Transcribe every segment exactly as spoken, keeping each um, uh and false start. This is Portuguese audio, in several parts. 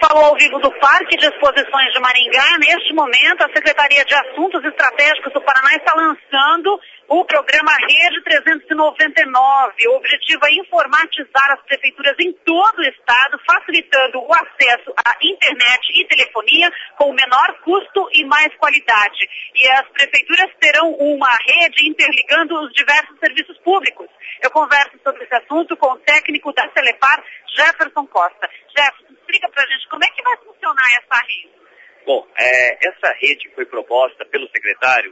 falo ao vivo do Parque de Exposições de Maringá. Neste momento, a Secretaria de Assuntos Estratégicos do Paraná está lançando o programa Rede trezentos e noventa e nove. O objetivo é informatizar as prefeituras em todo o estado, facilitando o acesso à internet e telefonia com menor custo e mais qualidade. E as prefeituras terão uma rede interligando os diversos serviços públicos. Eu converso sobre esse assunto com o técnico da Celepar, Jefferson Costa. Jefferson, explica pra gente como é que vai funcionar essa rede. Bom, é, essa rede foi proposta pelo secretário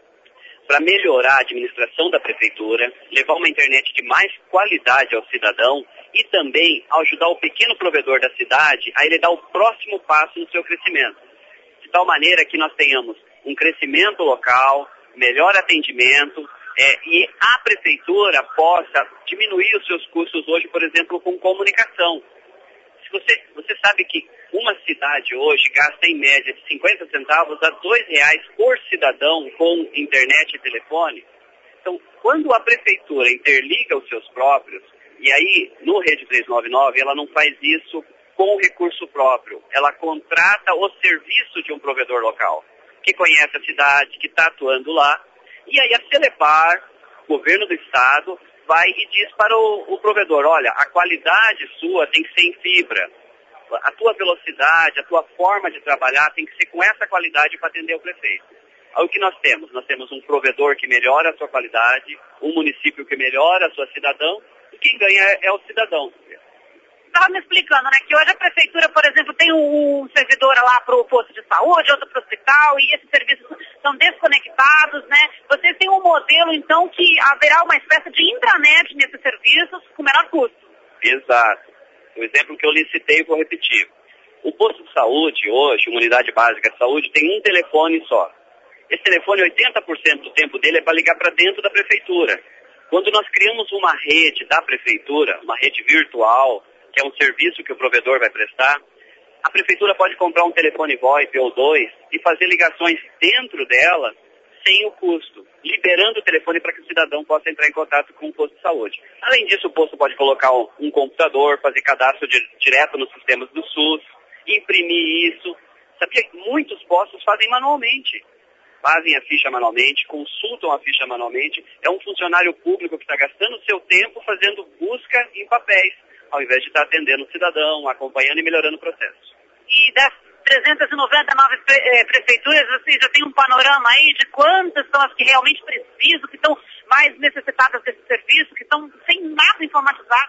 para melhorar a administração da prefeitura, levar uma internet de mais qualidade ao cidadão e também ajudar o pequeno provedor da cidade a ele dar o próximo passo no seu crescimento. De tal maneira que nós tenhamos um crescimento local, melhor atendimento é, e a prefeitura possa diminuir os seus custos hoje, por exemplo, com comunicação. Se você, você sabe que uma cidade hoje gasta em média de cinquenta centavos a dois reais por cidadão com internet e telefone. Então, quando a prefeitura interliga os seus próprios, e aí no Rede trezentos e noventa e nove ela não faz isso com recurso próprio, ela contrata o serviço de um provedor local, que conhece a cidade, que está atuando lá, e aí a Celepar, governo do estado, vai e diz para o, o provedor, olha, a qualidade sua tem que ser em fibra, a tua velocidade, a tua forma de trabalhar tem que ser com essa qualidade para atender o prefeito. Aí o que nós temos? Nós temos um provedor que melhora a sua qualidade, um município que melhora a sua cidadão, e quem ganha é, é o cidadão. Estava me explicando, né, que hoje a prefeitura, por exemplo, tem um servidor lá para o posto de saúde, outro para o hospital, e esses serviços são desconectados, né? Vocês têm um modelo, então, que haverá uma espécie de intranet nesses serviços com menor custo. Exato. O exemplo que eu lhe citei, vou repetir. O posto de saúde hoje, uma unidade básica de saúde, tem um telefone só. Esse telefone, oitenta por cento do tempo dele é para ligar para dentro da prefeitura. Quando nós criamos uma rede da prefeitura, uma rede virtual, que é um serviço que o provedor vai prestar, a prefeitura pode comprar um telefone VoIP ou dois e fazer ligações dentro dela sem o custo, liberando o telefone para que o cidadão possa entrar em contato com o posto de saúde. Além disso, o posto pode colocar um, um computador, fazer cadastro de, direto nos sistemas do SUS, imprimir isso. Sabia que muitos postos fazem manualmente. Fazem a ficha manualmente, consultam a ficha manualmente. É um funcionário público que está gastando seu tempo fazendo busca em papéis, ao invés de estar atendendo o cidadão, acompanhando e melhorando o processo. E das trezentas e noventa e nove pre, eh, prefeituras, você já tem um panorama aí de quantas são as que realmente precisam, que estão mais necessitadas desse serviço, que estão sem nada informatizado?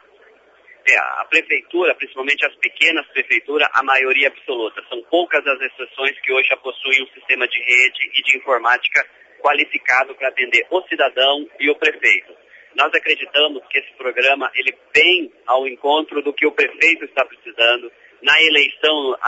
É, a prefeitura, principalmente as pequenas prefeituras, a maioria absoluta. São poucas as exceções que hoje já possuem um sistema de rede e de informática qualificado para atender o cidadão e o prefeito. Nós acreditamos que esse programa ele vem ao encontro do que o prefeito está precisando. Na eleição,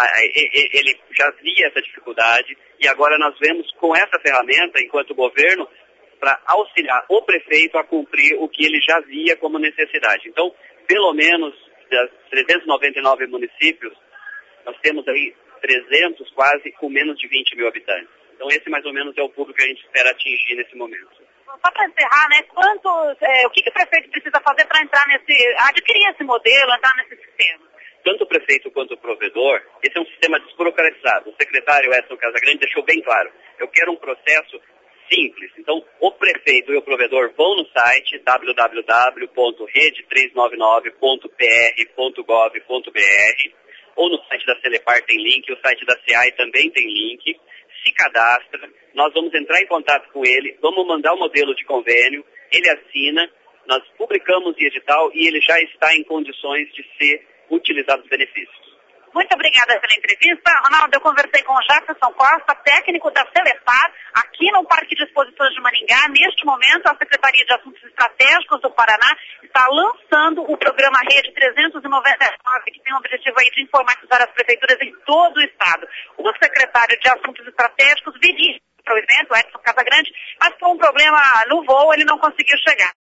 ele já via essa dificuldade e agora nós vemos com essa ferramenta, enquanto governo, para auxiliar o prefeito a cumprir o que ele já via como necessidade. Então, pelo menos das trezentos e noventa e nove municípios, nós temos aí trezentos quase com menos de vinte mil habitantes. Então, esse mais ou menos é o público que a gente espera atingir nesse momento. Só para encerrar, né, quantos, é, o que, que o prefeito precisa fazer para entrar nesse, adquirir esse modelo, entrar nesse sistema? Tanto o prefeito quanto o provedor, esse é um sistema desburocratizado. O secretário Edson Casagrande deixou bem claro. Eu quero um processo simples. Então, o prefeito e o provedor vão no site w w w ponto rede trezentos e noventa e nove ponto p r ponto gov ponto b r ou no site da Celepar tem link, o site da C A I também tem link. Se cadastra, nós vamos entrar em contato com ele, vamos mandar o modelo de convênio, ele assina, nós publicamos em edital e ele já está em condições de ser utilizado os benefícios. Muito obrigada pela entrevista. Ronaldo, eu conversei com o Jefferson Costa, técnico da Celepar, aqui no Parque de Exposições de Maringá. Neste momento, a Secretaria de Assuntos Estratégicos do Paraná está lançando o programa Rede trezentos e noventa e nove, que tem o objetivo aí de informatizar as prefeituras em todo o estado. O secretário de Assuntos Estratégicos viria para o evento, Edson Casagrande, mas por um problema no voo ele não conseguiu chegar.